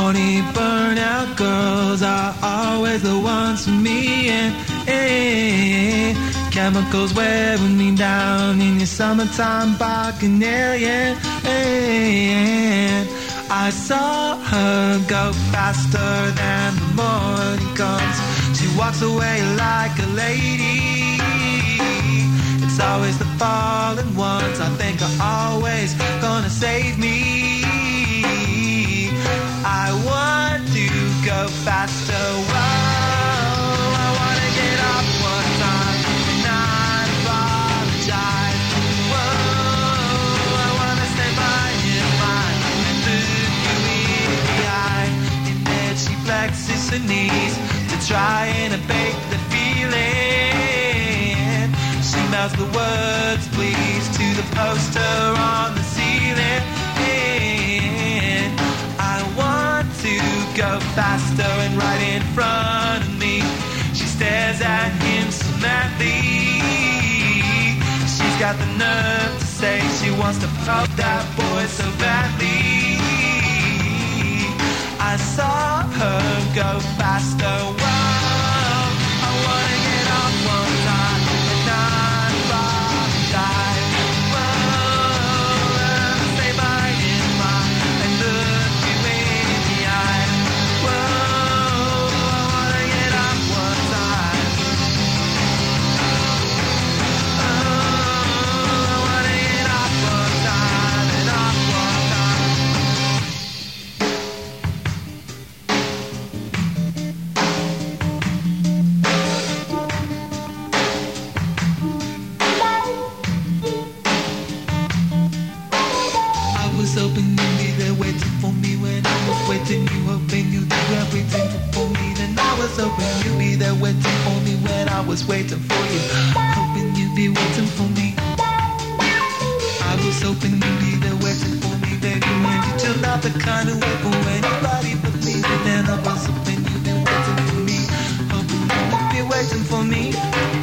horny burnout girls are always the ones for me. And chemicals wearing me down in your summertime Bacchanalian. And I saw her go faster than the morning comes. She walks away like a lady. It's always the fallen ones I think are always gonna save me. I want to go faster. Whoa, I wanna get off one time and not apologize. Whoa, I wanna stay by your mind and look you in the eye. And then she flexes her knees to try and abate the feeling. She mouths the words please to the poster on the ceiling. And I want to go faster, and right in front of me she stares at him so madly. She's got the nerve to say she wants to fuck that boy so badly. I saw her go faster. Whoa, I wanna get off one time and not apologize. Whoa, stay by your mind and look you in the eye. Whoa, I wanna get off one time. Oh, I wanna get off one time and off one time. I was hoping you'd be there waiting for me when I was waiting. You hoping you'd be there waiting for me. Then I was hoping you'd be there waiting for me when I was waiting for you. Hoping you'd be waiting for me. I was hoping you'd be there waiting for me, baby. When you turned out the kind of wait for anybody but me. But then I was hoping you'd be waiting for me. Hoping you'd be waiting for me.